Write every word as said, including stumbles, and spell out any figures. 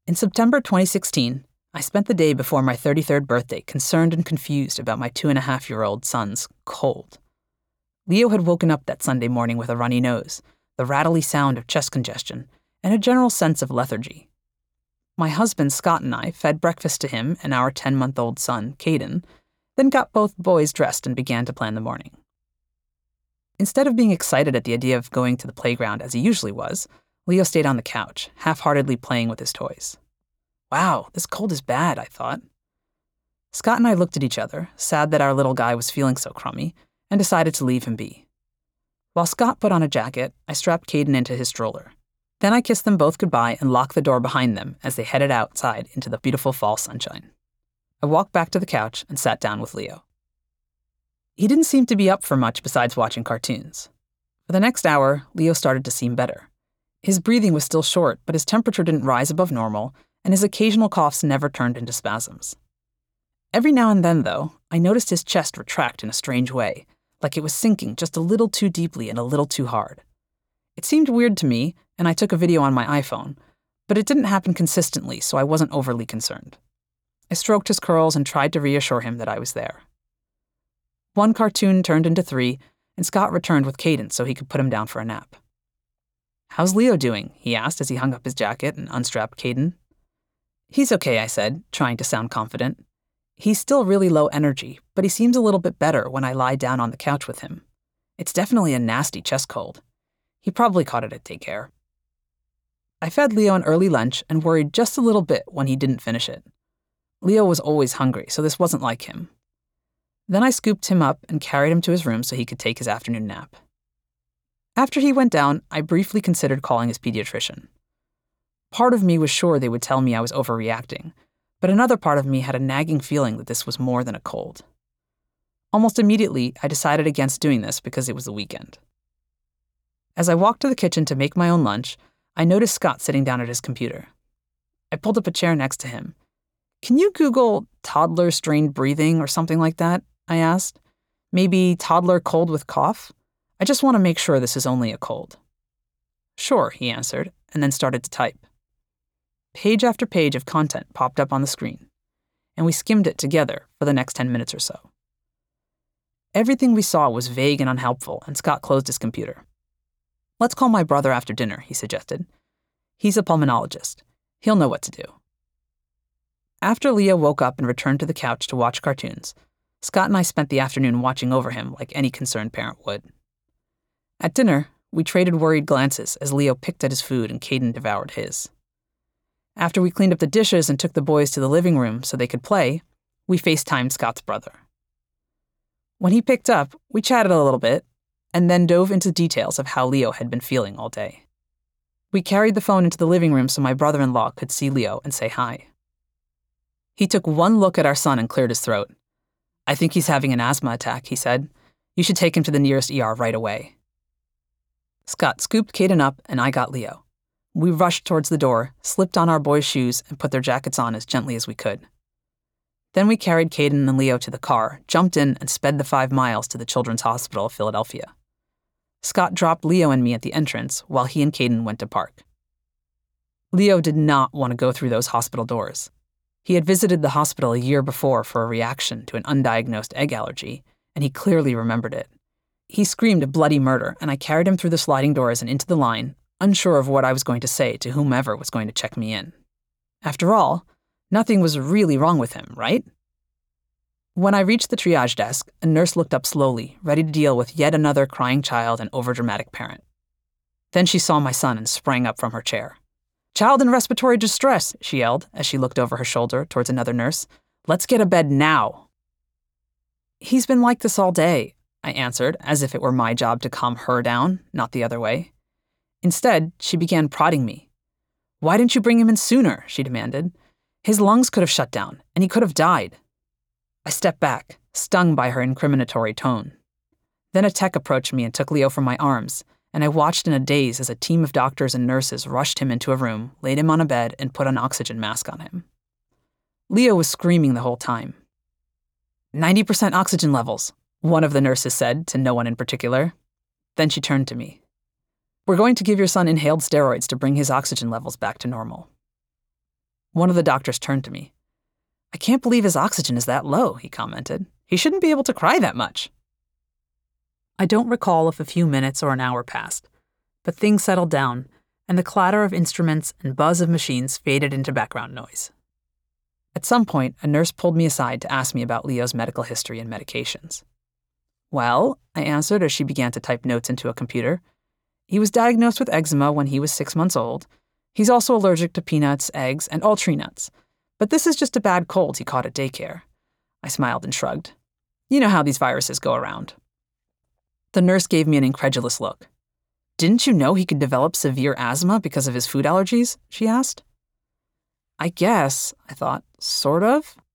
In September twenty sixteen, I spent the day before my thirty-third birthday concerned and confused about my two-and-a-half-year-old son's cold. Leo had woken up that Sunday morning with a runny nose, the rattly sound of chest congestion, and a general sense of lethargy. My husband, Scott, and I fed breakfast to him and our ten-month-old son, Caden, then got both boys dressed and began to plan the morning. Instead of being excited at the idea of going to the playground as he usually was, Leo stayed on the couch, half-heartedly playing with his toys. Wow, this cold is bad, I thought. Scott and I looked at each other, sad that our little guy was feeling so crummy, and decided to leave him be. While Scott put on a jacket, I strapped Caden into his stroller. Then I kissed them both goodbye and locked the door behind them as they headed outside into the beautiful fall sunshine. I walked back to the couch and sat down with Leo. He didn't seem to be up for much besides watching cartoons. For the next hour, Leo started to seem better. His breathing was still short, but his temperature didn't rise above normal, and his occasional coughs never turned into spasms. Every now and then, though, I noticed his chest retract in a strange way, like it was sinking just a little too deeply and a little too hard. It seemed weird to me, and I took a video on my iPhone, but it didn't happen consistently, so I wasn't overly concerned. I stroked his curls and tried to reassure him that I was there. One cartoon turned into three, and Scott returned with Caden so he could put him down for a nap. "How's Leo doing?" he asked as he hung up his jacket and unstrapped Caden. "He's okay," I said, trying to sound confident. "He's still really low energy, but he seems a little bit better when I lie down on the couch with him. It's definitely a nasty chest cold. He probably caught it at daycare." I fed Leo an early lunch and worried just a little bit when he didn't finish it. Leo was always hungry, so this wasn't like him. Then I scooped him up and carried him to his room so he could take his afternoon nap. After he went down, I briefly considered calling his pediatrician. Part of me was sure they would tell me I was overreacting, but another part of me had a nagging feeling that this was more than a cold. Almost immediately, I decided against doing this because it was the weekend. As I walked to the kitchen to make my own lunch, I noticed Scott sitting down at his computer. I pulled up a chair next to him. "Can you Google toddler strained breathing or something like that?" I asked. "Maybe toddler cold with cough? I just want to make sure this is only a cold." "Sure," he answered, and then started to type. Page after page of content popped up on the screen, and we skimmed it together for the next ten minutes or so. Everything we saw was vague and unhelpful, and Scott closed his computer. "Let's call my brother after dinner," he suggested. "He's a pulmonologist. He'll know what to do." After Leo woke up and returned to the couch to watch cartoons, Scott and I spent the afternoon watching over him like any concerned parent would. At dinner, we traded worried glances as Leo picked at his food and Caden devoured his. After we cleaned up the dishes and took the boys to the living room so they could play, we FaceTimed Scott's brother. When he picked up, we chatted a little bit, and then dove into details of how Leo had been feeling all day. We carried the phone into the living room so my brother-in-law could see Leo and say hi. He took one look at our son and cleared his throat. "I think he's having an asthma attack," he said. "You should take him to the nearest E R right away." Scott scooped Caden up, and I got Leo. We rushed towards the door, slipped on our boys' shoes, and put their jackets on as gently as we could. Then we carried Caden and Leo to the car, jumped in, and sped the five miles to the Children's Hospital of Philadelphia. Scott dropped Leo and me at the entrance while he and Caden went to park. Leo did not want to go through those hospital doors. He had visited the hospital a year before for a reaction to an undiagnosed egg allergy, and he clearly remembered it. He screamed a bloody murder, and I carried him through the sliding doors and into the line, unsure of what I was going to say to whomever was going to check me in. After all, nothing was really wrong with him, right? When I reached the triage desk, a nurse looked up slowly, ready to deal with yet another crying child and overdramatic parent. Then she saw my son and sprang up from her chair. "Child in respiratory distress," she yelled as she looked over her shoulder towards another nurse. "Let's get a bed now." "He's been like this all day," I answered, as if it were my job to calm her down, not the other way. Instead, she began prodding me. "Why didn't you bring him in sooner?" she demanded. "His lungs could have shut down, and he could have died." I stepped back, stung by her incriminatory tone. Then a tech approached me and took Leo from my arms, and I watched in a daze as a team of doctors and nurses rushed him into a room, laid him on a bed, and put an oxygen mask on him. Leo was screaming the whole time. ninety percent oxygen levels, one of the nurses said to no one in particular. Then she turned to me. "We're going to give your son inhaled steroids to bring his oxygen levels back to normal." One of the doctors turned to me. "I can't believe his oxygen is that low," he commented. "He shouldn't be able to cry that much." I don't recall if a few minutes or an hour passed, but things settled down, and the clatter of instruments and buzz of machines faded into background noise. At some point, a nurse pulled me aside to ask me about Leo's medical history and medications. "Well," I answered as she began to type notes into a computer, "he was diagnosed with eczema when he was six months old. He's also allergic to peanuts, eggs, and all tree nuts. But this is just a bad cold he caught at daycare." I smiled and shrugged. "You know how these viruses go around." The nurse gave me an incredulous look. "Didn't you know he could develop severe asthma because of his food allergies?" she asked. "I guess," I thought, "sort of."